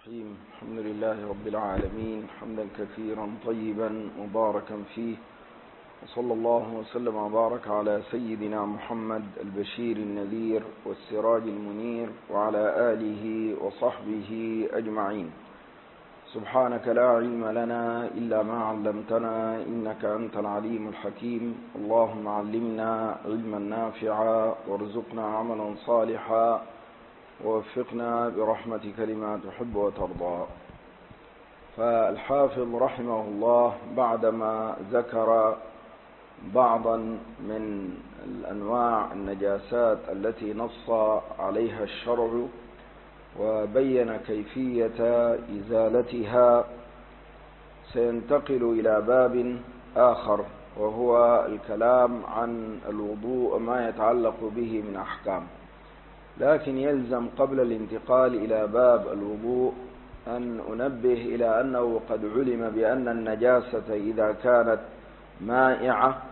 الرحيم. الحمد لله رب العالمين، حمدا كثيرا طيبا مباركا فيه، وصلى الله وسلم وبارك على سيدنا محمد البشير النذير والسراج المنير وعلى آله وصحبه أجمعين. سبحانك لا علم لنا إلا ما علمتنا إنك أنت العليم الحكيم. اللهم علمنا علما نافعا وارزقنا عملا صالحا ووفقنا برحمتك لما تحب وترضى. فالحافظ رحمه الله بعدما ذكر بعضا من الأنواع النجاسات التي نص عليها الشرع وبين كيفية إزالتها، سينتقل إلى باب آخر وهو الكلام عن الوضوء وما يتعلق به من أحكام. لكن يلزم قبل الانتقال إلى باب الوضوء أن أنبه إلى أنه قد علم بأن النجاسة إذا كانت مائعة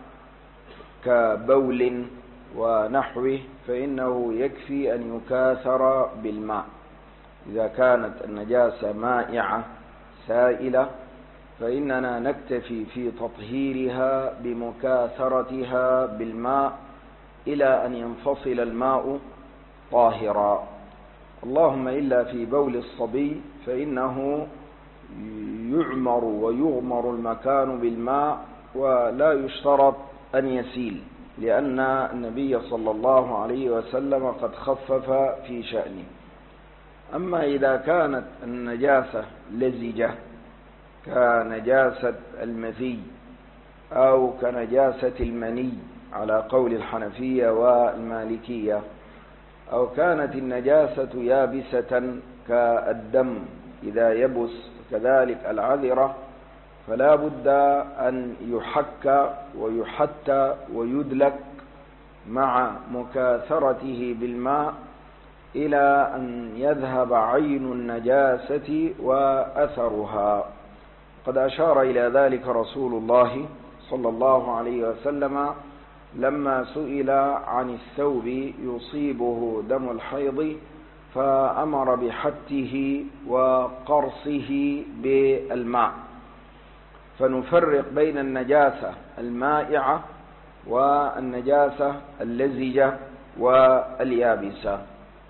كبول ونحوه فإنه يكفي أن يكاثر بالماء. إذا كانت النجاسة مائعة سائلة فإننا نكتفي في تطهيرها بمكاثرتها بالماء إلى أن ينفصل الماء طاهرا، اللهم إلا في بول الصبي فإنه يعمر ويغمر المكان بالماء ولا يشترط أن يسيل، لأن النبي صلى الله عليه وسلم قد خفف في شأنه. أما إذا كانت النجاسة لزجة كنجاسة المذي أو كنجاسة المني على قول الحنفية والمالكية، أو كانت النجاسة يابسة كالدم إذا يبس كذلك العذرة، فلا بد أن يحك ويحتى ويدلك مع مكاثرته بالماء إلى أن يذهب عين النجاسة وأثرها. قد أشار إلى ذلك رسول الله صلى الله عليه وسلم لما سئل عن الثوب يصيبه دم الحيض فأمر بحته وقرصه بالماء. فنفرق بين النجاسة المائعة والنجاسة اللزجة واليابسة.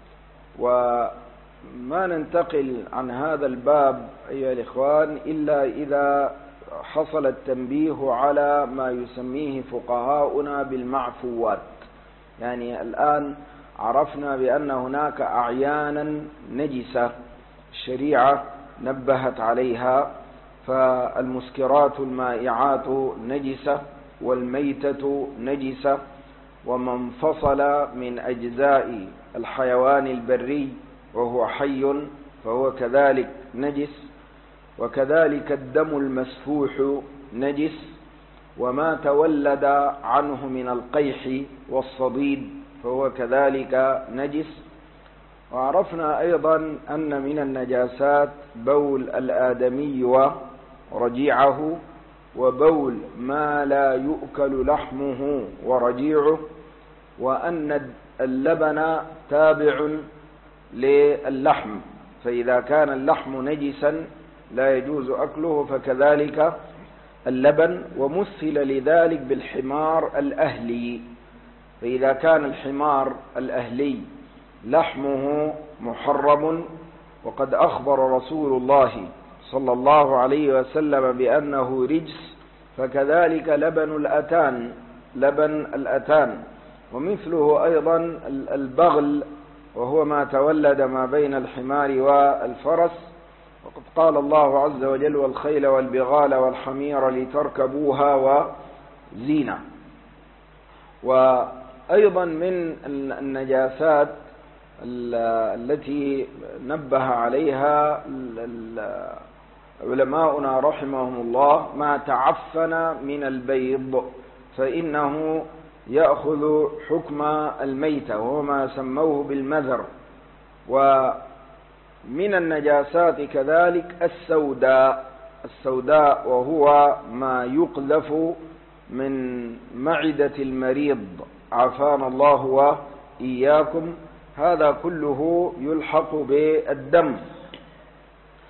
وما ننتقل عن هذا الباب أيها الإخوان إلا إذا حصل التنبيه على ما يسميه فقهاؤنا بالمعفوات. يعني الآن عرفنا بأن هناك أعيانا نجسة الشريعة نبهت عليها، فالمسكرات المائعات نجسة والميتة نجسة، وما انفصل من أجزاء الحيوان البري وهو حي فهو كذلك نجس، وكذلك الدم المسفوح نجس، وما تولد عنه من القيح والصديد فهو كذلك نجس. وعرفنا أيضا أن من النجاسات بول الآدمي ورجيعه، وبول ما لا يؤكل لحمه ورجيعه، وأن اللبن تابع للحم، فإذا كان اللحم نجسا لا يجوز أكله فكذلك اللبن. ومثل لذلك بالحمار الأهلي، فإذا كان الحمار الأهلي لحمه محرم وقد أخبر رسول الله صلى الله عليه وسلم بأنه رجس، فكذلك لبن الأتان. ومثله أيضا البغل وهو ما تولد ما بين الحمار والفرس، وقد قال الله عز وجل والخيل والبغال والحمير لتركبوها وزينة. وأيضا من النجاسات التي نبه عليها علماؤنا رحمهم الله ما تعفن من البيض، فإنه يأخذ حكم الميتة وهو ما سموه بالمذر. ومن النجاسات كذلك السوداء وهو ما يقذف من معدة المريض عافانا الله وإياكم، هذا كله يلحق بالدم.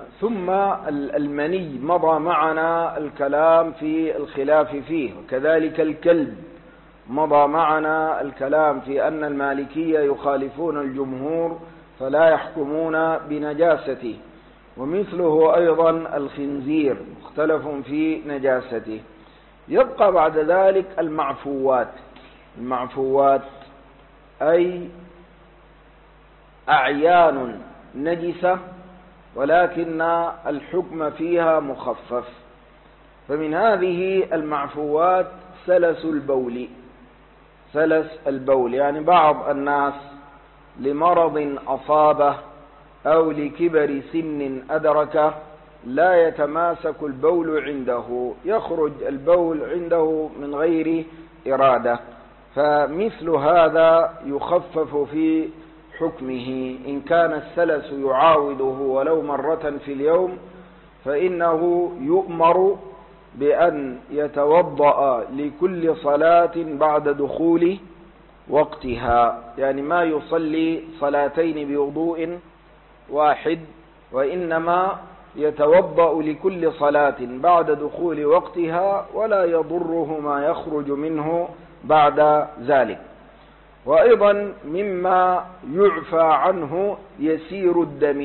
ثم المني مضى معنا الكلام في الخلاف فيه، وكذلك الكلب مضى معنا الكلام في أن المالكية يخالفون الجمهور فلا يحكمون بنجاسته، ومثله أيضا الخنزير مختلف في نجاسته. يبقى بعد ذلك المعفوات أي أعيان نجسة ولكن الحكم فيها مخفف. فمن هذه المعفوات سلس البول، يعني بعض الناس لمرض أصابه أو لكبر سن أدركه لا يتماسك البول عنده، يخرج البول عنده من غير إرادة، فمثل هذا يخفف في حكمه. إن كان السلس يعاوده ولو مرة في اليوم فإنه يؤمر بأن يتوضأ لكل صلاة بعد دخول وقتها، يعني ما يصلي صلاتين بوضوء واحد، وإنما يتوضأ لكل صلاة بعد دخول وقتها ولا يضره ما يخرج منه بعد ذلك. وأيضا مما يعفى عنه يسير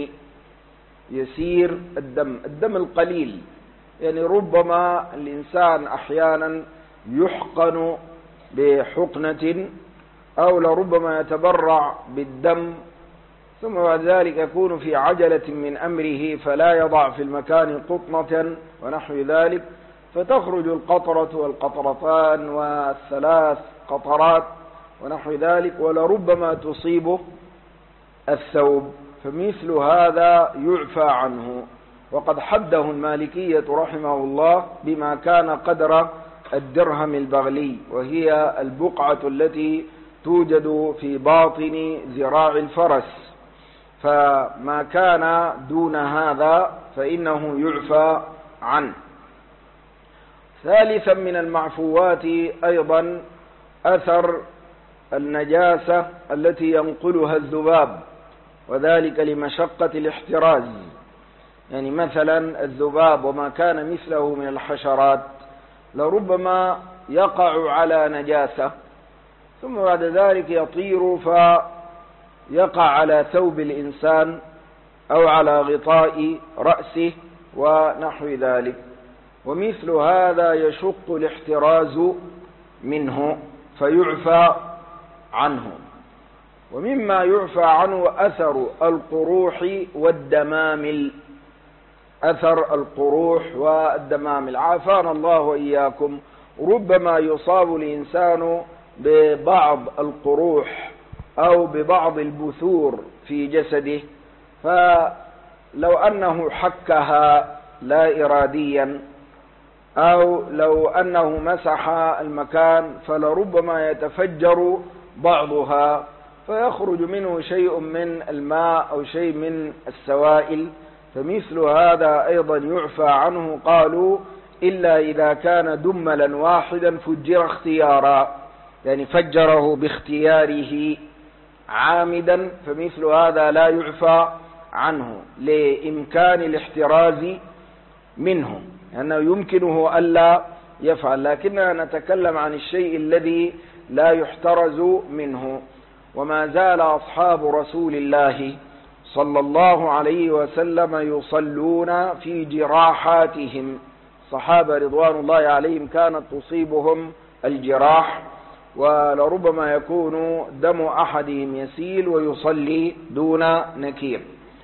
الدم القليل، يعني ربما الإنسان أحيانا يحقن بحقنة أو لربما يتبرع بالدم، ثم بعد ذلك يكون في عجلة من أمره فلا يضع في المكان قطنة ونحو ذلك، فتخرج القطرة والقطرتان والثلاث قطرات ونحو ذلك، ولربما تصيب الثوب، فمثل هذا يعفى عنه. وقد حده المالكية رحمه الله بما كان قدر الدرهم البغلي، وهي البقعة التي توجد في باطن ذراع الفرس، فما كان دون هذا فإنه يعفى عنه. ثالثا من المعفوات أيضا أثر النجاسة التي ينقلها الذباب، وذلك لمشقة الاحتراز. يعني مثلا الذباب وما كان مثله من الحشرات لربما يقع على نجاسة ثم بعد ذلك يطير فيقع على ثوب الإنسان أو على غطاء رأسه ونحو ذلك، ومثل هذا يشق الاحتراز منه فيعفى عنه. ومما يعفى عنه أثر القروح والدمامل، عافانا الله وإياكم. ربما يصاب الإنسان ببعض القروح أو ببعض البثور في جسده، فلو أنه حكها لا إراديا أو لو أنه مسح المكان فلربما يتفجر بعضها فيخرج منه شيء من الماء أو شيء من السوائل، فمثل هذا أيضا يعفى عنه. قالوا إلا إذا كان دملا واحدا فجر اختيارا، يعني فجره باختياره عامدا، فمثل هذا لا يعفى عنه لإمكان الاحتراز منه، لأنه يمكنه ألا يفعل، لكننا نتكلم عن الشيء الذي لا يحترز منه. وما زال أصحاب رسول الله صلى الله عليه وسلم يصلون في جراحاتهم، صحابة رضوان الله عليهم كانت تصيبهم الجراح، ولربما يكون دم أحدهم يسيل ويصلي دون نكير.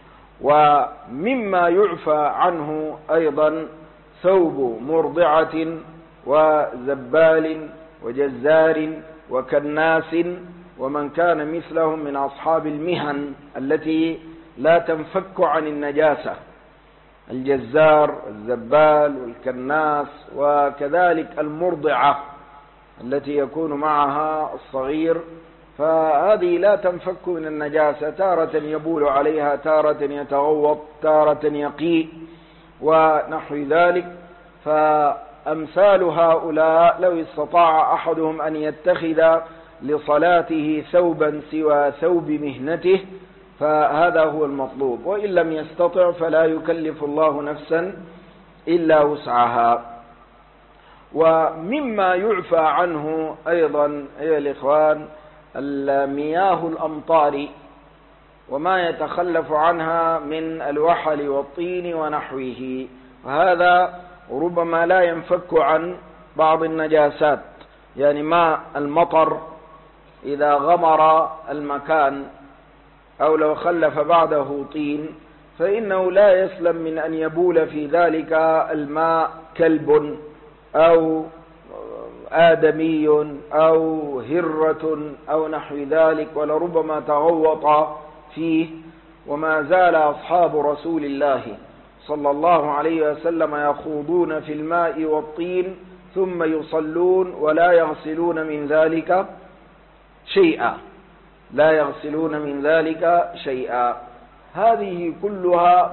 ومما يعفى عنه أيضا ثوب مرضعة وزبال وجزار وكناس ومن كان مثلهم من أصحاب المهن التي لا تنفك عن النجاسة، الجزار الزبال والكناس، وكذلك المرضعة التي يكون معها الصغير، فهذه لا تنفك من النجاسة، تارة يبول عليها، تارة يتغوط، تارة يقيء ونحو ذلك. فأمثال هؤلاء لو استطاع أحدهم أن يتخذ لصلاته ثوبا سوى ثوب مهنته فهذا هو المطلوب، وإن لم يستطع فلا يكلف الله نفسا إلا وسعها. ومما يعفى عنه أيضا أيها الإخوان مياه الأمطار وما يتخلف عنها من الوحل والطين ونحوه، وهذا ربما لا ينفك عن بعض النجاسات. يعني ماء المطر إذا غمر المكان أو لو خلف بعده طين فإنه لا يسلم من أن يبول في ذلك الماء كلب أو آدمي أو هرة أو نحو ذلك، ولربما تغوط فيه. وما زال أصحاب رسول الله صلى الله عليه وسلم يخوضون في الماء والطين ثم يصلون ولا يغسلون من ذلك شيئا، لا يغسلون من ذلك شيئا. هذه كلها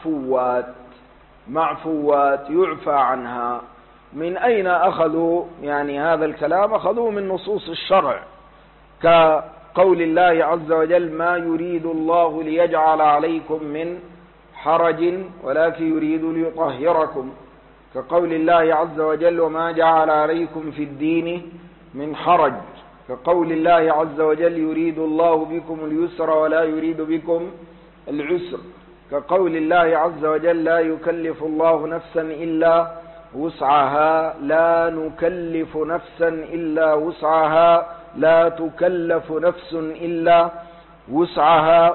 معفوات يعفى عنها. من أين أخذوا يعني هذا الكلام؟ أخذوه من نصوص الشرع، كقول الله عز وجل: ما يريد الله ليجعل عليكم من حرج ولكن يريد ليطهركم، كقول الله عز وجل: وما جعل عليكم في الدين من حرج، كقول الله عز وجل: يريد الله بكم اليسر ولا يريد بكم العسر، كقول الله عز وجل: لا يكلف الله نفسا إلا وسعها، لا نكلف نفسا إلا وسعها، لا تكلف نفس إلا وسعها.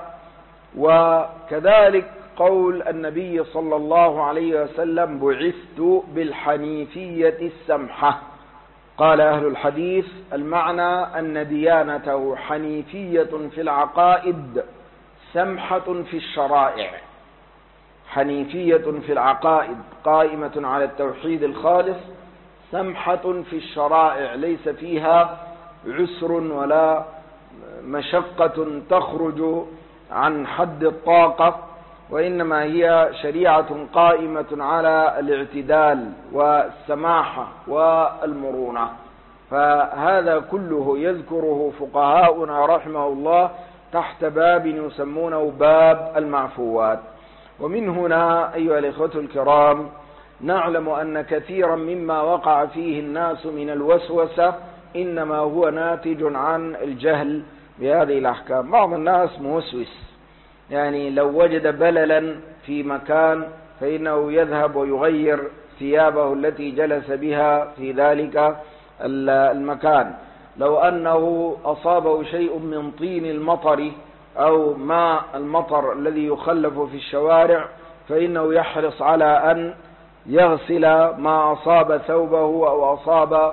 وكذلك قول النبي صلى الله عليه وسلم: بعثت بالحنيفية السمحة. قال أهل الحديث: المعنى أن ديانته حنيفية في العقائد سمحة في الشرائع، حنيفية في العقائد قائمة على التوحيد الخالص، سمحة في الشرائع ليس فيها عسر ولا مشقة تخرج عن حد الطاقة، وإنما هي شريعة قائمة على الاعتدال والسماحة والمرونة. فهذا كله يذكره فقهاؤنا رحمه الله تحت باب يسمونه باب المعفوات. ومن هنا أيها الإخوة الكرام نعلم أن كثيرا مما وقع فيه الناس من الوسوسة إنما هو ناتج عن الجهل بهذه الأحكام. بعض الناس موسوس، يعني لو وجد بللا في مكان فإنه يذهب ويغير ثيابه التي جلس بها في ذلك المكان. لو أنه أصابه شيء من طين المطر أو ماء المطر الذي يخلف في الشوارع فإنه يحرص على أن يغسل ما أصاب ثوبه أو أصاب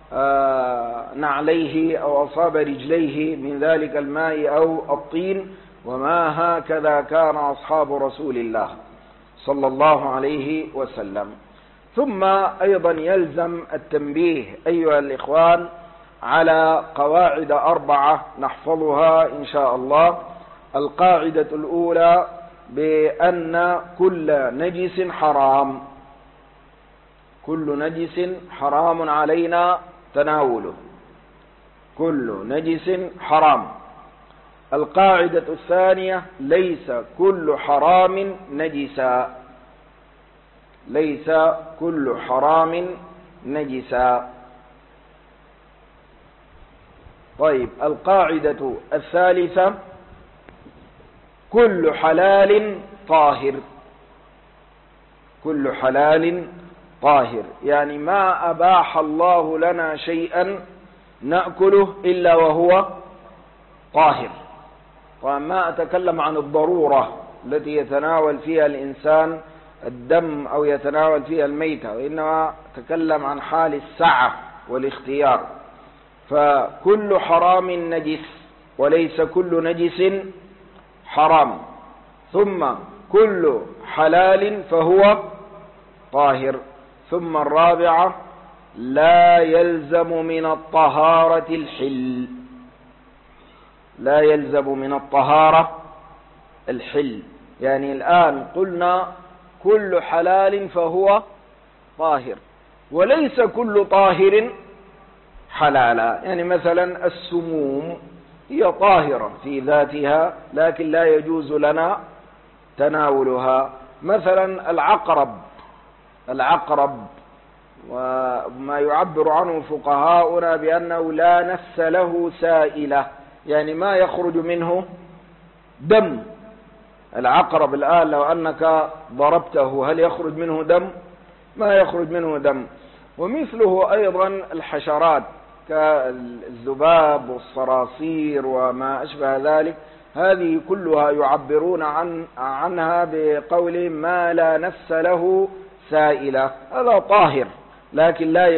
نعليه أو أصاب رجليه من ذلك الماء أو الطين. وما هكذا كان أصحاب رسول الله صلى الله عليه وسلم. ثم أيضا يلزم التنبيه أيها الإخوان على قواعد 4 نحفظها إن شاء الله. القاعدة الأولى بأن كل نجس حرام، كل نجس حرام علينا تناوله، كل نجس حرام. القاعدة الثانية: ليس كل حرام نجسا، ليس كل حرام نجسا. طيب، القاعدة الثالثة: كل حلال طاهر، كل حلال طاهر، يعني ما أباح الله لنا شيئا نأكله إلا وهو طاهر. وما أتكلم عن الضرورة التي يتناول فيها الإنسان الدم أو يتناول فيها الميتة، وإنما أتكلم عن حال السعة والاختيار. فكل حرام نجس وليس كل نجس حرام. ثم كل حلال فهو طاهر. ثم الرابعة: لا يلزم من الطهارة الحل، لا يلزم من الطهارة الحل. يعني الآن قلنا كل حلال فهو طاهر، وليس كل طاهر حلالا. يعني مثلا السموم هي طاهرة في ذاتها لكن لا يجوز لنا تناولها. مثلا العقرب وما يعبر عنه فقهاؤنا بأنه لا نفس له سائلة، يعني ما يخرج منه دم. العقرب الآن لو أنك ضربته هل يخرج منه دم؟ ما يخرج منه دم. ومثله أيضا الحشرات كالذباب والصراصير وما أشبه ذلك، هذه كلها يعبرون عنها بقول ما لا نفس له سائلة، هذا طاهر لكن لا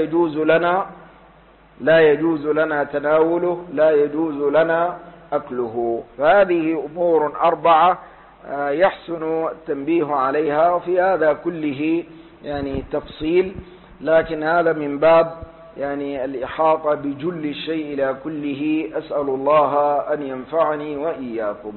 يجوز لنا تناوله، لا يجوز لنا أكله. فهذه أمور 4 يحسن التنبيه عليها، وفي هذا كله يعني تفصيل، لكن هذا من باب يعني الإحاطة بجل الشيء إلى كله. أسأل الله أن ينفعني وإياكم.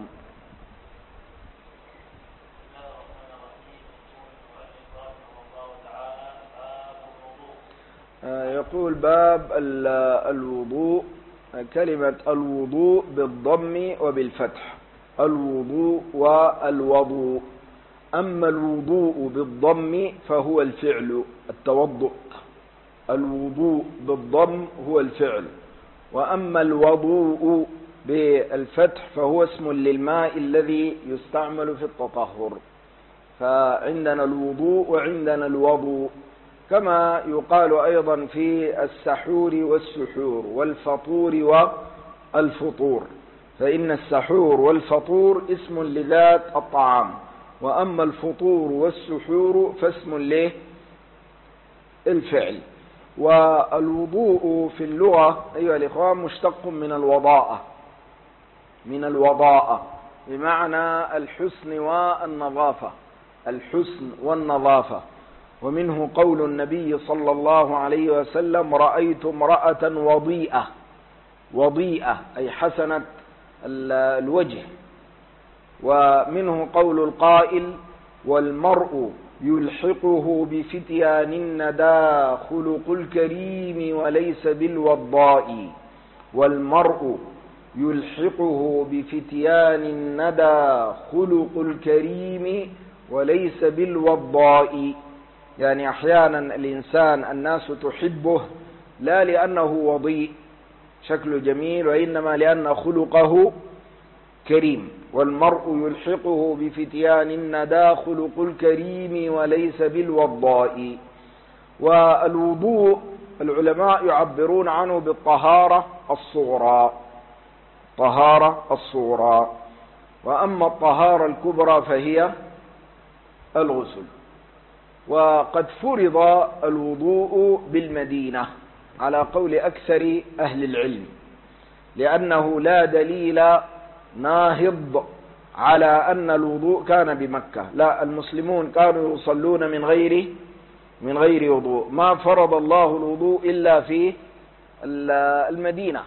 يقول باب الوضوء، كلمة الوضوء بالضم وبالفتح، الوضوء والوضوء. أما الوضوء بالضم فهو الفعل، التوضؤ. الوضوء بالضم هو الفعل، وأما الوضوء بالفتح فهو اسم للماء الذي يستعمل في التطهر. فعندنا الوضوء وعندنا الوضوء، كما يقال أيضا في السحور والسحور والفطور والفطور، فإن السحور والفطور اسم لذات الطعام، وأما الفطور والسحور فاسم للفعل. والوضوء في اللغة أيها الإخوان مشتق من الوضاءة بمعنى الحسن والنظافة، الحسن والنظافة. ومنه قول النبي صلى الله عليه وسلم رأيت امرأة وضيئة أي حسنة الوجه. ومنه قول القائل والمرء يلحقه بفتيان الندى خلق الكريم وليس بالوضاء. والمرء يلحقه بفتيان الندى خلق الكريم وليس بالوضاء، يعني أحيانا الإنسان الناس تحبه لا لأنه وضيء شكله جميل، وإنما لأن خلقه كريم. والمرء يلحقه بفتيان الندى خلق الكريم وليس بالوضاء. والوضوء العلماء يعبرون عنه بالطهارة الصغرى، وأما الطهارة الكبرى فهي الغسل. وقد فرض الوضوء بالمدينة على قول أكثر أهل العلم، لأنه لا دليل ناهض على أن الوضوء كان بمكة، لا، المسلمون كانوا يصلون من غير وضوء، ما فرض الله الوضوء إلا في المدينة،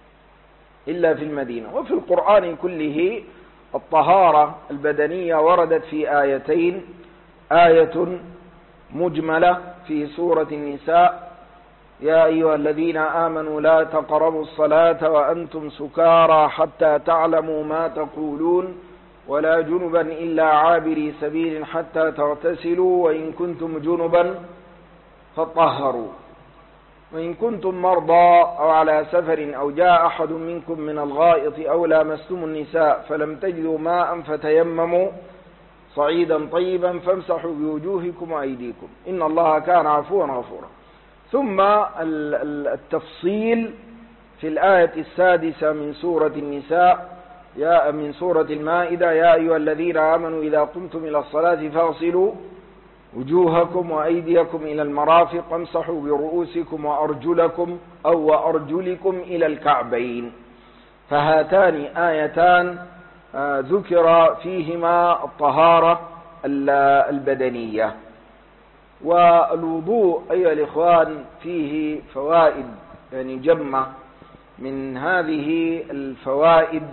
وفي القرآن كله الطهارة البدنية وردت في آيتين، آية مجملة في سورة النساء يا أيها الذين آمنوا لا تقربوا الصلاة وأنتم سكارى حتى تعلموا ما تقولون ولا جنبا إلا عابري سبيل حتى تغتسلوا وإن كنتم جنبا فطهروا وإن كنتم مرضى أو على سفر أو جاء أحد منكم من الغائط أو لامستم النساء فلم تجدوا ماء فتيمموا صعيدا طيبا فامسحوا بوجوهكم وأيديكم إن الله كان عفوا غفورا. ثم التفصيل في الآية 6 من سورة النساء من سورة المائدة يا أيها الذين آمنوا إذا قمتم إلى الصلاة فاغسلوا وجوهكم وأيديكم إلى المرافق وامسحوا برؤوسكم وأرجلكم أو وأرجلكم إلى الكعبين. فهاتان آيتان ذكر فيهما الطهارة البدنية. والوضوء أيها الإخوان فيه فوائد يعني جمة، من هذه الفوائد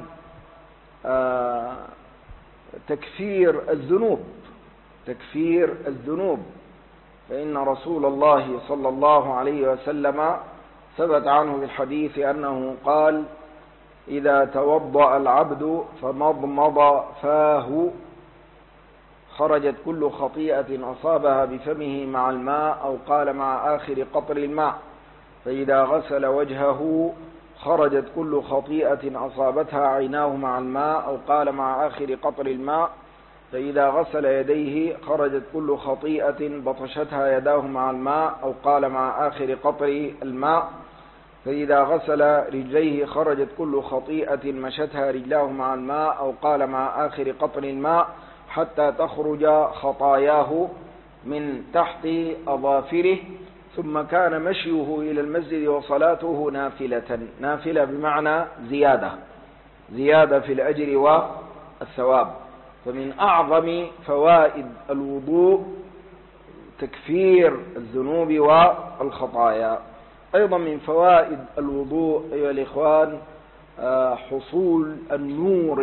تكفير الذنوب، فإن رسول الله صلى الله عليه وسلم ثبت عنه بالحديث أنه قال إذا توضأ العبد فمضمض فاه خرجت كل خطيئة أصابها بفمه مع الماء، أو قال مع آخر قطر الماء. فإذا غسل وجهه خرجت كل خطيئة أصابتها عيناه مع الماء، أو قال مع آخر قطر الماء. فإذا غسل يديه خرجت كل خطيئة بطشتها يداه مع الماء، أو قال مع آخر قطر الماء. فإذا غسل رجليه خرجت كل خطيئة مشتها رجلاه مع الماء، أو قال مع آخر قطر الماء، حتى تخرج خطاياه من تحت أظافره. ثم كان مشيه إلى المسجد وصلاته نافلة بمعنى زيادة في الأجر والثواب. فمن أعظم فوائد الوضوء تكفير الذنوب والخطايا. أيضا من فوائد الوضوء أيها الإخوان حصول النور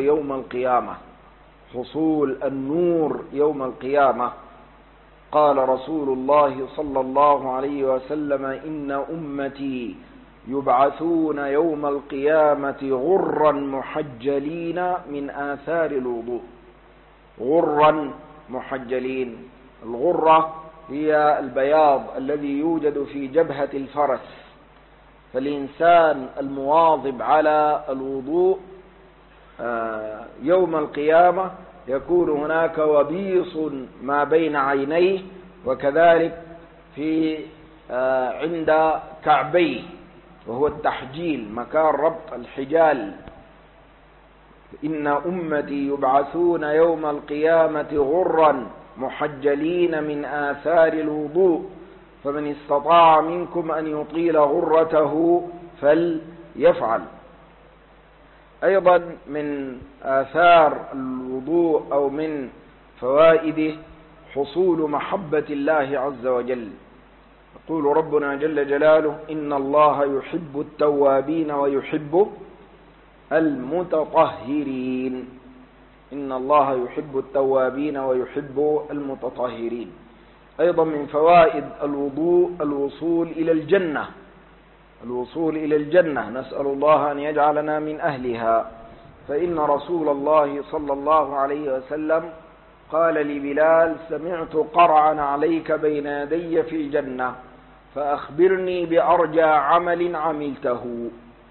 يوم القيامة. قال رسول الله صلى الله عليه وسلم: إن أمتي يبعثون يوم القيامة غرا محجلين من آثار الوضوء. غرا محجلين، الغرة هي البياض الذي يوجد في جبهة الفرس. فالإنسان المواظب على الوضوء يوم القيامة يكون هناك وبيص ما بين عينيه، وكذلك في عند كعبيه، وهو التحجيل، مكان ربط الحجال. إن أمتي يبعثون يوم القيامة غرا محجلين من آثار الوضوء، فمن استطاع منكم أن يطيل غرته فليفعل. أيضا من آثار الوضوء أو من فوائده حصول محبة الله عز وجل. يقول ربنا جل جلاله: إن الله يحب التوابين ويحب المتطهرين. إن الله يحب التوابين ويحب المتطهرين. أيضا من فوائد الوضوء الوصول إلى الجنة. نسأل الله أن يجعلنا من أهلها. فإن رسول الله صلى الله عليه وسلم قال لبلال: سمعت قرعا عليك بين يدي في الجنة، فأخبرني بأرجى عمل عملته.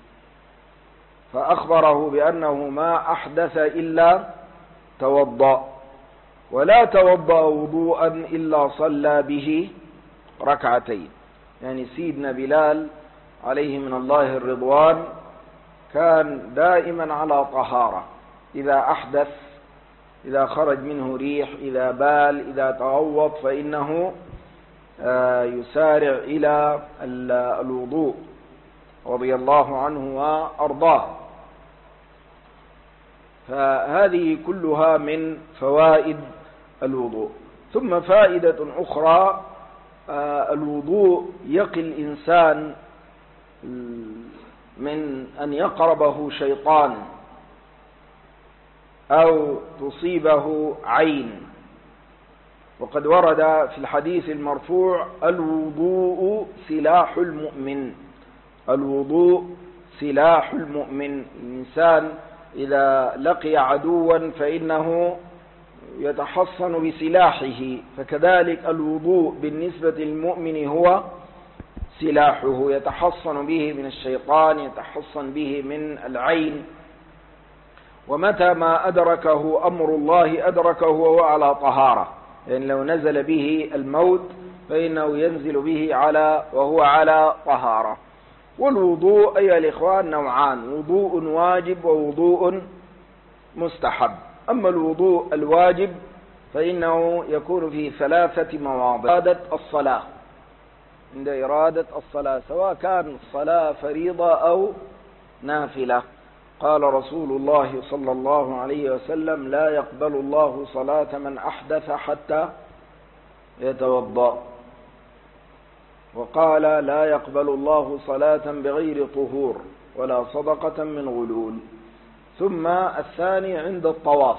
فأخبره بأنه ما أحدث إلا توضأ، ولا توضأ وضوءا إلا صلى به ركعتين. يعني سيدنا بلال عليه من الله الرضوان كان دائما على طهارة. إذا أحدث، إذا خرج منه ريح، إذا بال، إذا تغوط، فإنه يسارع إلى الوضوء رضي الله عنه وأرضاه. فهذه كلها من فوائد الوضوء. ثم فائدة أخرى: الوضوء يقي الإنسان من أن يقربه شيطان أو تصيبه عين. وقد ورد في الحديث المرفوع: الوضوء سلاح المؤمن. الوضوء سلاح المؤمن. الإنسان إذا لقي عدوا فإنه يتحصن بسلاحه، فكذلك الوضوء بالنسبة للمؤمن هو سلاحه، يتحصن به من الشيطان، يتحصن به من العين. ومتى ما أدركه أمر الله أدركه وهو على طهارة. يعني لو نزل به الموت فإنه ينزل به وهو على طهارة. والوضوء أيها الإخوان نوعان: وضوء واجب ووضوء مستحب. أما الوضوء الواجب فإنه يكون في 3 مواضع. عند إرادة الصلاة، سواء كان الصلاة فريضة أو نافلة. قال رسول الله صلى الله عليه وسلم: لا يقبل الله صلاة من أحدث حتى يتوضأ. وقال: لا يقبل الله صلاة بغير طهور ولا صدقة من غلول. ثم الثاني عند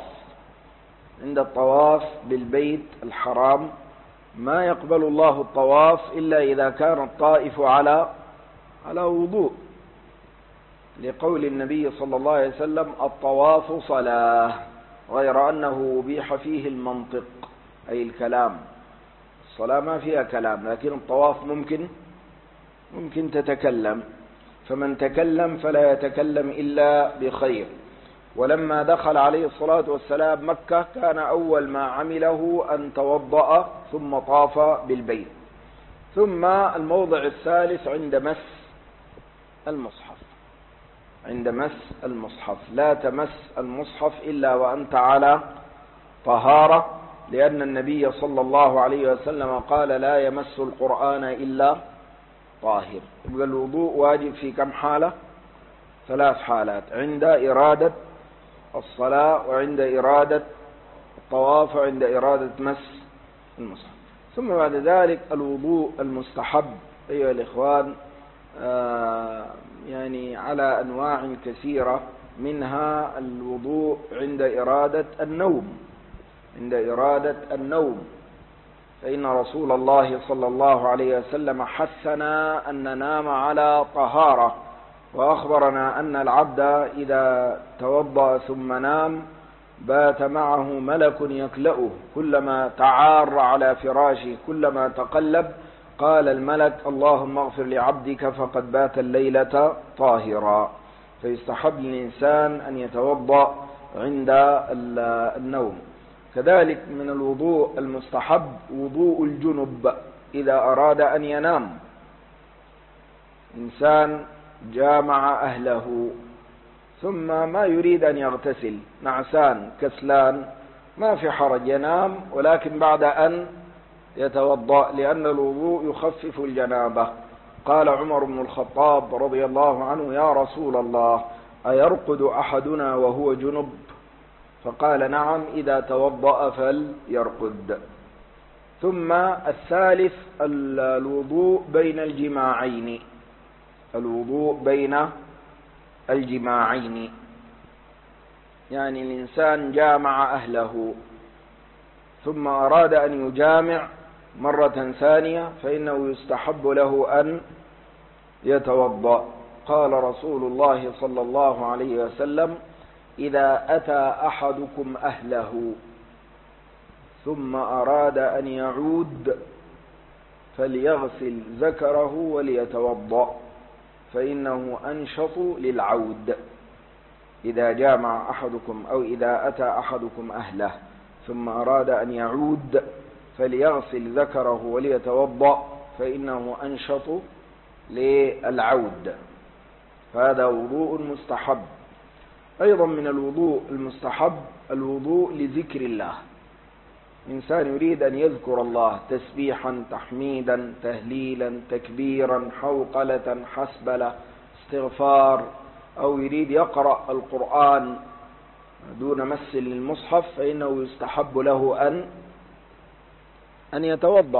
الطواف بالبيت الحرام، ما يقبل الله الطواف إلا إذا كان الطائف على وضوء. لقول النبي صلى الله عليه وسلم الطواف صلاة، غير أنه أبيح فيه المنطق أي الكلام. الصلاة ما فيها كلام، لكن الطواف ممكن تتكلم، فمن تكلم فلا يتكلم إلا بخير. ولما دخل عليه الصلاة والسلام مكة كان أول ما عمله أن توضأ ثم طاف بالبيت. ثم الموضع الثالث عند مس المصحف، لا تمس المصحف إلا وأنت على طهارة، لأن النبي صلى الله عليه وسلم قال لا يمس القرآن إلا طاهر. يبقى الوضوء واجب في كم حالة؟ 3 حالات: عند إرادة الصلاة، وعند إرادة الطواف، وعند إرادة مس المصحف. ثم بعد ذلك الوضوء المستحب أيها الإخوان يعني على أنواع كثيرة، منها الوضوء عند إرادة النوم، فإن رسول الله صلى الله عليه وسلم حثنا أن ننام على طهارة، وأخبرنا أن العبد إذا توضأ ثم نام بات معه ملك يكلأه، كلما تعار على فراشه كلما تقلب قال الملك اللهم اغفر لعبدك فقد بات الليلة طاهرا. فيستحب للإنسان أن يتوضأ عند النوم. كذلك من الوضوء المستحب وضوء الجنب إذا أراد أن ينام. إنسان جامع أهله ثم ما يريد أن يغتسل، نعسان كسلان، ما في حرج ينام، ولكن بعد أن يتوضأ، لأن الوضوء يخفف الجنابة. قال عمر بن الخطاب رضي الله عنه يا رسول الله أيرقد أحدنا وهو جنب؟ فقال نعم إذا توضأ فليرقد. ثم الثالث الوضوء بين الجماعين، يعني الإنسان جامع أهله ثم أراد أن يجامع مرة ثانية فإنه يستحب له أن يتوضأ. قال رسول الله صلى الله عليه وسلم إذا أتى أحدكم أهله ثم أراد أن يعود فليغسل ذكره وليتوضأ فإنه أنشط للعود. إذا جامع أحدكم أو إذا أتى أحدكم أهله ثم أراد أن يعود فليغسل ذكره وليتوضأ فإنه أنشط للعود. فهذا وضوء مستحب. أيضا من الوضوء المستحب الوضوء لذكر الله. إنسان يريد أن يذكر الله تسبيحا، تحميدا، تهليلا، تكبيرا، حوقلة، حسبلة، استغفار، أو يريد يقرأ القرآن دون مس للمصحف فإنه يستحب له أن يتوضأ.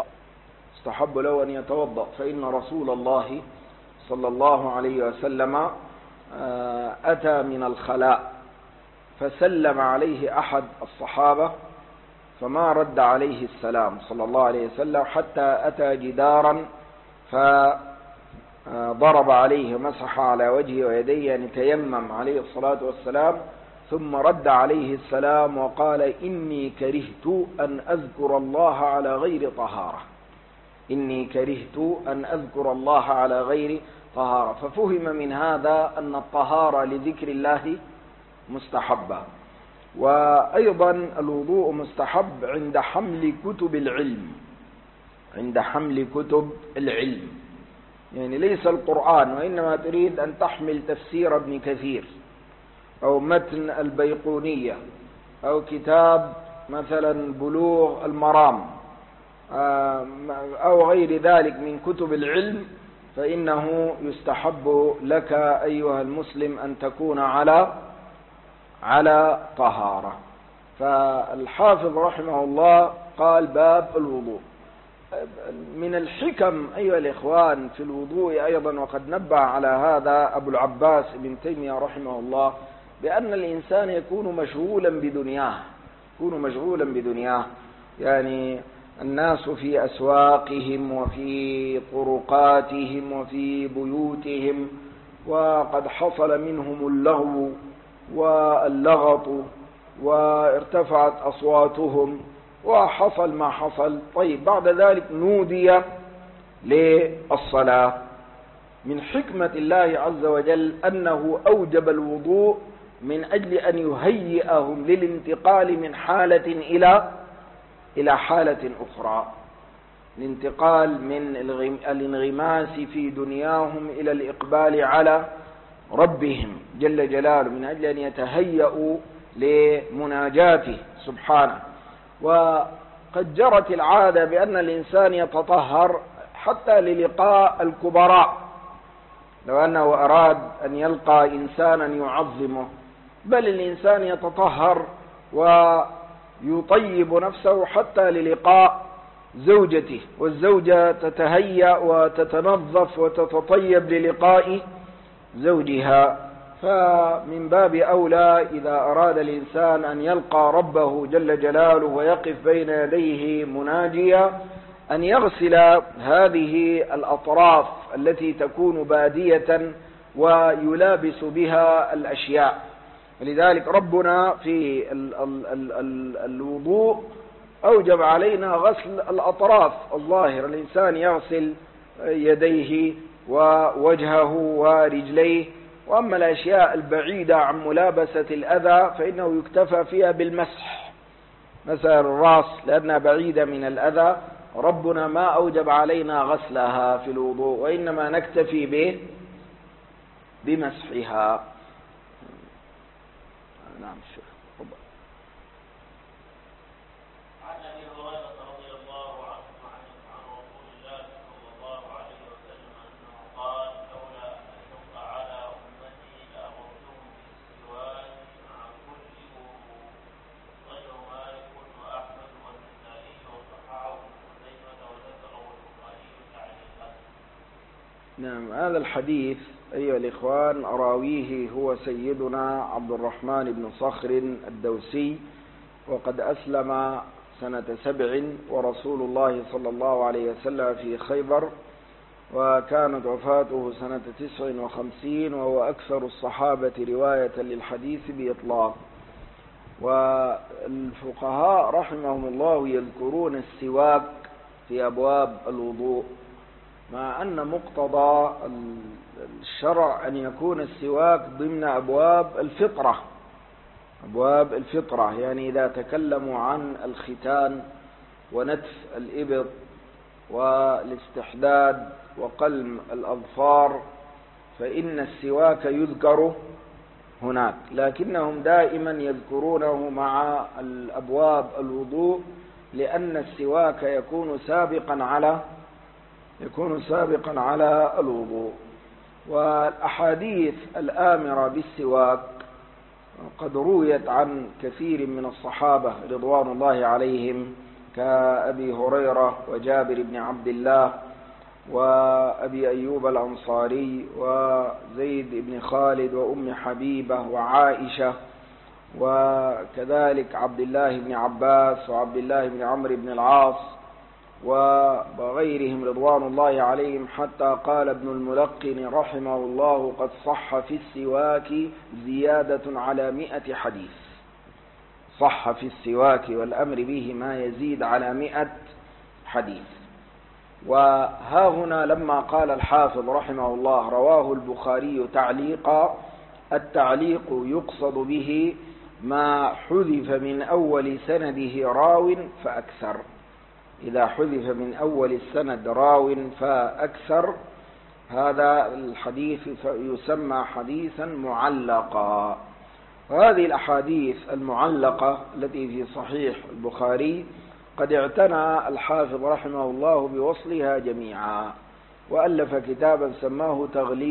فإن رسول الله صلى الله عليه وسلم أتى من الخلاء فسلم عليه أحد الصحابة فما رد عليه السلام صلى الله عليه وسلم حتى أتى جدارا فضرب عليه ومسح على وجهه ويديه، يعني تيمم عليه الصلاة والسلام، ثم رد عليه السلام وقال إني كرهت أن أذكر الله على غير طهارة. ففهم من هذا أن الطهارة لذكر الله مستحبة. وأيضا الوضوء مستحب عند حمل كتب العلم، يعني ليس القرآن، وإنما تريد أن تحمل تفسير ابن كثير أو متن البيقونية أو كتاب مثلا بلوغ المرام أو غير ذلك من كتب العلم، فإنه يستحب لك أيها المسلم أن تكون على طهارة. فالحافظ رحمه الله قال باب الوضوء. من الحكم أيها الإخوان في الوضوء أيضا، وقد نبه على هذا أبو العباس ابن تيمية رحمه الله، بأن الإنسان يكون مشغولا بدنياه. يعني الناس في أسواقهم وفي طرقاتهم وفي بيوتهم وقد حصل منهم اللغو واللغط وارتفعت أصواتهم وحصل ما حصل. طيب بعد ذلك نودي للصلاة. من حكمة الله عز وجل أنه أوجب الوضوء من أجل أن يهيئهم للانتقال من حالة إلى حالة أخرى، الانتقال من الانغماس في دنياهم إلى الإقبال على ربهم جل جلاله، من أجل أن يتهيئوا لمناجاته سبحانه. وقد جرت العادة بأن الإنسان يتطهر حتى للقاء الكبراء، لو أنه أراد أن يلقى إنسانا يعظمه، بل الإنسان يتطهر ويطيب نفسه حتى للقاء زوجته، والزوجة تتهيأ وتتنظف وتتطيب للقاء زوجها. فمن باب أولى إذا أراد الإنسان أن يلقى ربه جل جلاله ويقف بين يديه مناجيا أن يغسل هذه الأطراف التي تكون بادية ويلابس بها الأشياء. ولذلك ربنا في الوضوء أوجب علينا غسل الأطراف الظاهرة، الإنسان يغسل يديه ووجهه ورجليه، وأما الأشياء البعيدة عن ملابسة الأذى فإنه يكتفى فيها بالمسح، مثلا الرأس لأنها بعيدة من الأذى، ربنا ما أوجب علينا غسلها في الوضوء، وإنما نكتفي بمسحها. نعم الشيخ. عن ابي هريره رضي الله عنه عن رسول الله صلى الله عليه وسلم انه قال: لولا ان يشق على امتي لامرتهم بالسواك مع كل وضوء. غير مالك واحمد والنسائي وصححه ابن خزيمه وذكره البخاري تعليقا. نعم، هذا الحديث أيها الإخوان راويه هو سيدنا عبد الرحمن بن صخر الدوسي، وقد أسلم سنة 7 ورسول الله صلى الله عليه وسلم في خيبر، وكانت وفاته سنة 59، وهو أكثر الصحابة رواية للحديث بإطلاق. والفقهاء رحمهم الله يذكرون السواك في أبواب الوضوء، مع أن مقتضى الشرع أن يكون السواك ضمن أبواب الفطرة، أبواب الفطرة، يعني إذا تكلموا عن الختان ونتف الإبط والاستحداد وقلم الأظفار فإن السواك يذكر هناك، لكنهم دائما يذكرونه مع الأبواب الوضوء، لأن السواك يكون سابقا على الوضوء. والأحاديث الآمرة بالسواك قد رويت عن كثير من الصحابة رضوان الله عليهم، كأبي هريرة وجابر بن عبد الله وأبي أيوب الأنصاري وزيد بن خالد وأم حبيبة وعائشة، وكذلك عبد الله بن عباس وعبد الله بن عمرو بن العاص وغيرهم رضوان الله عليهم، حتى قال ابن الملقن رحمه الله: قد صح في السواك زيادة على 100 حديث. صح في السواك والأمر به ما يزيد على 100 حديث. وها هنا لما قال الحافظ رحمه الله: رواه البخاري تعليقا، التعليق يقصد به ما حذف من أول سنده راو فأكثر. إذا حذف من أول السند راو فأكثر هذا الحديث يسمى حديثا معلقا. وهذه الأحاديث المعلقة التي في صحيح البخاري قد اعتنى الحافظ رحمه الله بوصلها جميعا، وألف كتابا سماه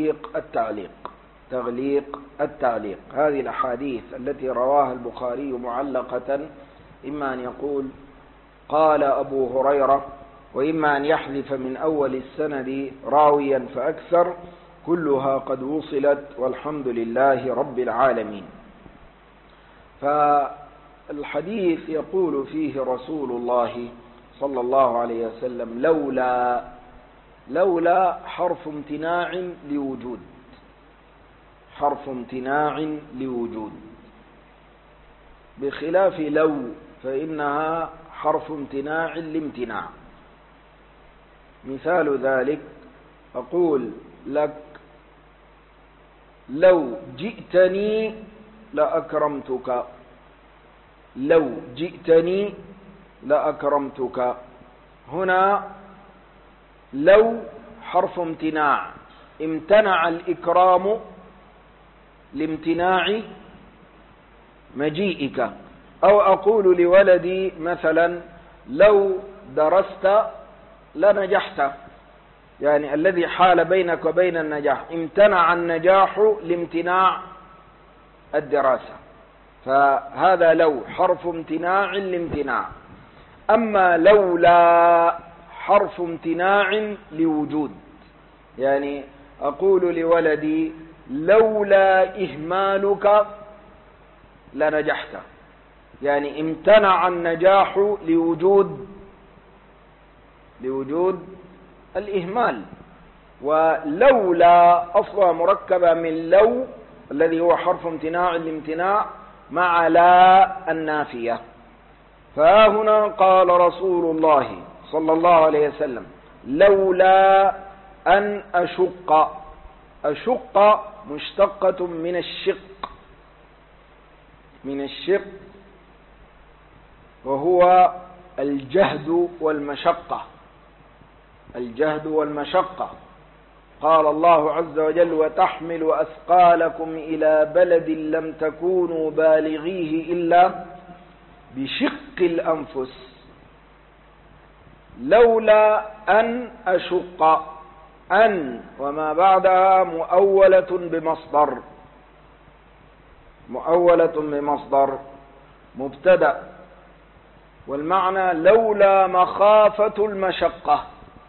تغليق التعليق. هذه الأحاديث التي رواها البخاري معلقة إما أن يقول قال أبو هريرة، وإما أن يحذف من أول السند راويا فأكثر، كلها قد وصلت والحمد لله رب العالمين. فالحديث يقول فيه رسول الله صلى الله عليه وسلم: لولا حرف امتناع لوجود. حرف امتناع لوجود، بخلاف لو فإنها حرف امتناع لامتناع. مثال ذلك أقول لك لو جئتني لأكرمتك، لو جئتني لأكرمتك. هنا لو حرف امتناع، امتنع الإكرام لامتناع مجيئك. أو أقول لولدي مثلا لو درست لنجحت، يعني الذي حال بينك وبين النجاح، امتنع النجاح لامتناع الدراسة، فهذا لو حرف امتناع لامتناع. أما لولا حرف امتناع لوجود، يعني أقول لولدي لولا إهمالك لنجحت، يعني امتنع النجاح لوجود الإهمال. ولولا أصلها مركبة من لو الذي هو حرف امتناع لامتناع مع لا النافية. فهنا قال رسول الله صلى الله عليه وسلم لولا أن أشق. أشق مشتقة من الشق، وهو الجهد والمشقة. الجهد والمشقة. قال الله عز وجل وتحمل أثقالكم إلى بلد لم تكونوا بالغيه إلا بشق الأنفس. لولا أن أشق، أن وما بعدها مؤولة بمصدر مبتدأ، والمعنى لولا مخافة المشقة،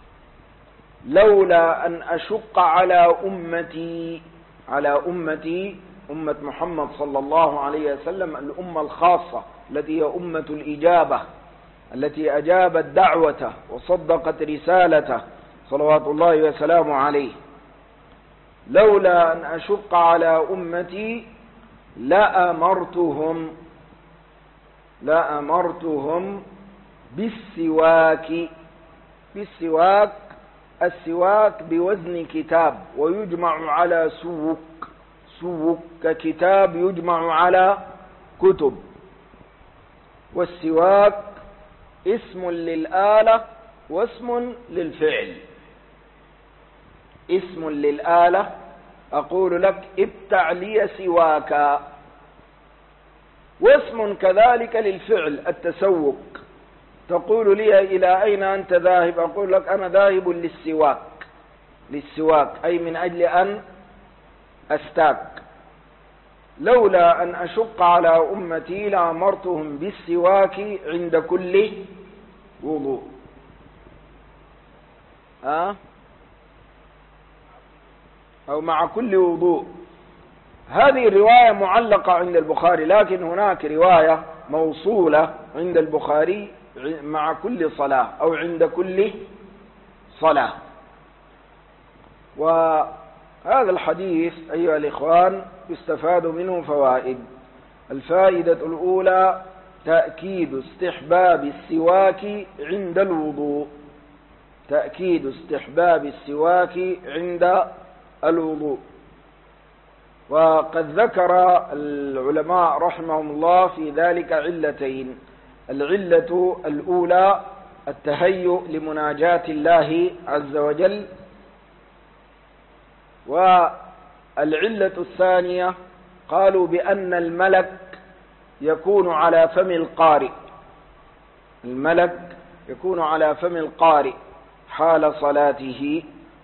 لولا أن أشق على أمتي أمة محمد صلى الله عليه وسلم، الأمة الخاصة التي هي أمة الإجابة، التي أجابت دعوته وصدقت رسالته صلوات الله وسلامه عليه. لولا أن أشق على أمتي لأمرتهم بالسواك. السواك بوزن كتاب، ويجمع على سوك ككتاب يجمع على كتب. والسواك اسم للآلة واسم للفعل. اسم للآلة، أقول لك ابتع لي سواكا، واسم كذلك للفعل التسوق. تقول لي إلى أين أنت ذاهب؟ أقول لك أنا ذاهب للسواك أي من أجل أن أستاك. لولا أن أشق على أمتي لأمرتهم بالسواك عند كل وضوء. أو مع كل وضوء. هذه الرواية معلقة عند البخاري، لكن هناك رواية موصولة عند البخاري مع كل صلاة أو عند كل صلاة. وهذا الحديث أيها الإخوان يستفاد منه فوائد. الفائدة الأولى تأكيد استحباب السواك عند الوضوء. تأكيد استحباب السواك عند الوضوء. وقد ذكر العلماء رحمهم الله في ذلك علتين. العلة الأولى التهيؤ لمناجاة الله عز وجل، والعلة الثانية قالوا بأن الملك يكون على فم القارئ. الملك يكون على فم القارئ حال صلاته،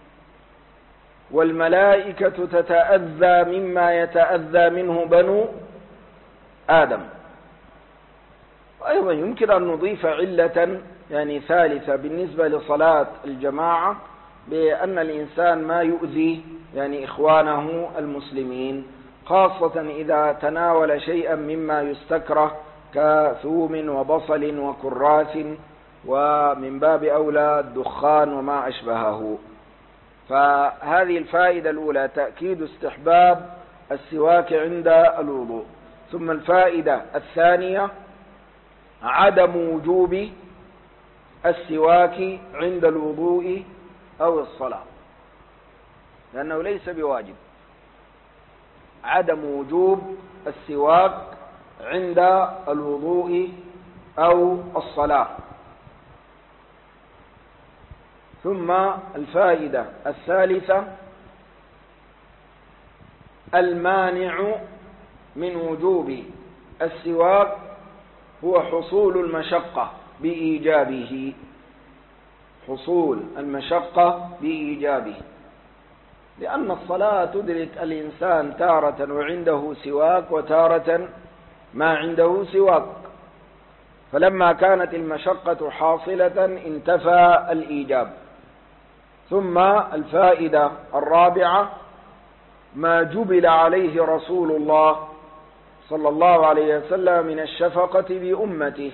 والملائكة تتأذى مما يتأذى منه بنو آدم. وأيضا يمكن أن نضيف علة يعني ثالثة بالنسبة لصلاة الجماعة، بأن الإنسان ما يؤذي يعني إخوانه المسلمين، خاصة إذا تناول شيئا مما يستكره كثوم وبصل وكراث، ومن باب أولى الدخان وما أشبهه. فهذه الفائدة الأولى تأكيد استحباب السواك عند الوضوء. ثم الفائدة الثانية عدم وجوب السواك عند الوضوء أو الصلاة، لأنه ليس بواجب. عدم وجوب السواك عند الوضوء أو الصلاة. ثم الفائدة الثالثة المانع من وجوب السواك هو حصول المشقة بإيجابه، حصول المشقة بإيجابه، لأن الصلاة تدرك الإنسان تارة وعنده سواك وتارة ما عنده سواك، فلما كانت المشقة حاصلة انتفى الإيجاب. ثم الفائدة الرابعة ما جبل عليه رسول الله صلى الله عليه وسلم من الشفقة بأمته،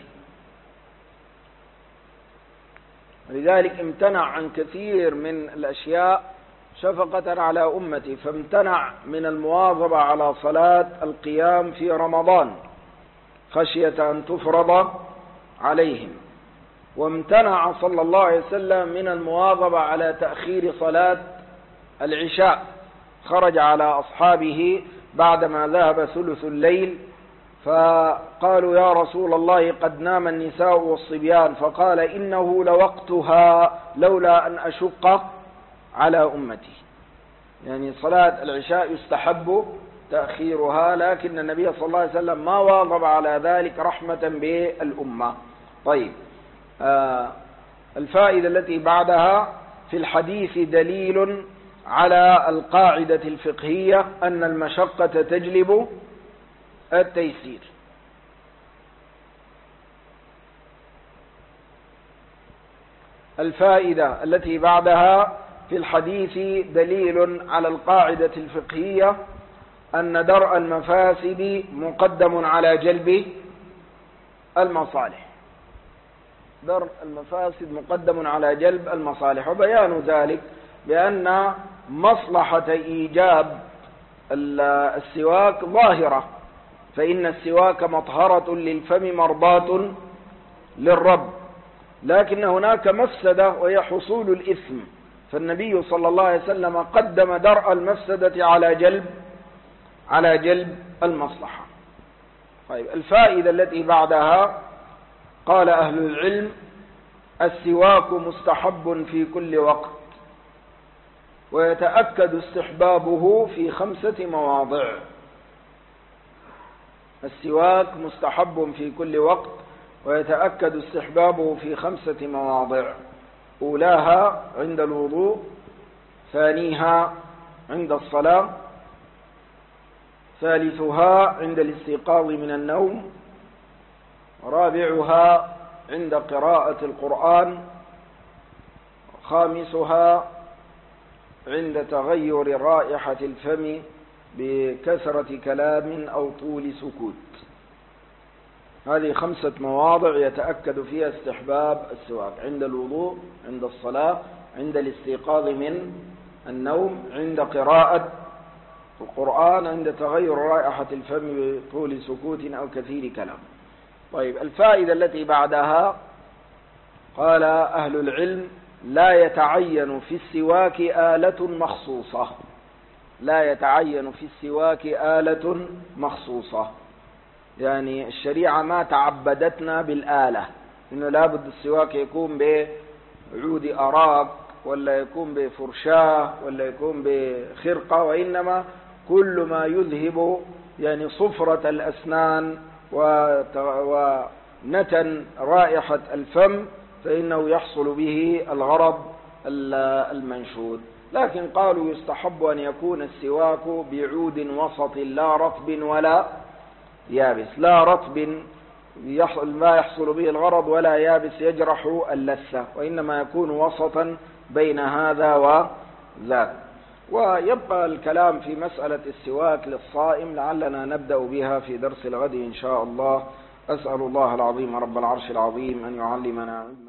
لذلك امتنع عن كثير من الأشياء شفقة على أمته، فامتنع من المواظبة على صلاة القيام في رمضان خشية أن تفرض عليهم، وامتنع صلى الله عليه وسلم من المواظبة على تأخير صلاة العشاء، خرج على أصحابه بعدما ذهب ثلث الليل فقالوا يا رسول الله قد نام النساء والصبيان، فقال إنه لوقتها لولا أن أشق على أمتي. يعني صلاة العشاء يستحب تأخيرها، لكن النبي صلى الله عليه وسلم ما واظب على ذلك رحمة بالأمة. طيب، الفائدة التي بعدها في الحديث دليل على القاعدة الفقهية أن المشقة تجلب التيسير. الفائدة التي بعدها في الحديث دليل على القاعدة الفقهية أن درء المفاسد مقدم على جلب المصالح. درء المفاسد مقدم على جلب المصالح، وبيان ذلك بأن مصلحة إيجاب السواك ظاهرة، فإن السواك مطهرة للفم مرضاة للرب، لكن هناك مفسدة وهي حصول الإثم، فالنبي صلى الله عليه وسلم قدم درء المفسدة على جلب المصلحة. طيب، الفائدة التي بعدها قال أهل العلم السواك مستحب في كل وقت، ويتأكد استحبابه في 5 مواضع. السواك مستحب في كل وقت ويتأكد استحبابه في 5 مواضع: أولاها عند الوضوء، ثانيها عند الصلاة، ثالثها عند الاستيقاظ من النوم، رابعها عند قراءة القرآن، خامسها عند تغير رائحة الفم بكثرة كلام أو طول سكوت. هذه 5 مواضع يتأكد فيها استحباب السواك: عند الوضوء، عند الصلاة، عند الاستيقاظ من النوم، عند قراءة القرآن، عند تغير رائحة الفم بطول سكوت أو كثير كلام. طيب، الفائدة التي بعدها قال أهل العلم لا يتعين في السواك آلة مخصوصة. لا يتعين في السواك آلة مخصوصة، يعني الشريعة ما تعبدتنا بالآلة، إنه لابد السواك يكون بعود أراك ولا يكون بفرشاة ولا يكون بخرقة، وإنما كل ما يذهب يعني صفرة الأسنان ونتن رائحة الفم فإنه يحصل به الغرض المنشود. لكن قالوا يستحب أن يكون السواك بعود وسط لا رطب ولا يابس، لا رطب لا يحصل به الغرض ولا يابس يجرح اللثة، وإنما يكون وسطا بين هذا وذاك. ويبقى الكلام في مسألة السواك للصائم لعلنا نبدأ بها في درس الغد إن شاء الله. أسأل الله العظيم رب العرش العظيم أن يعلمنا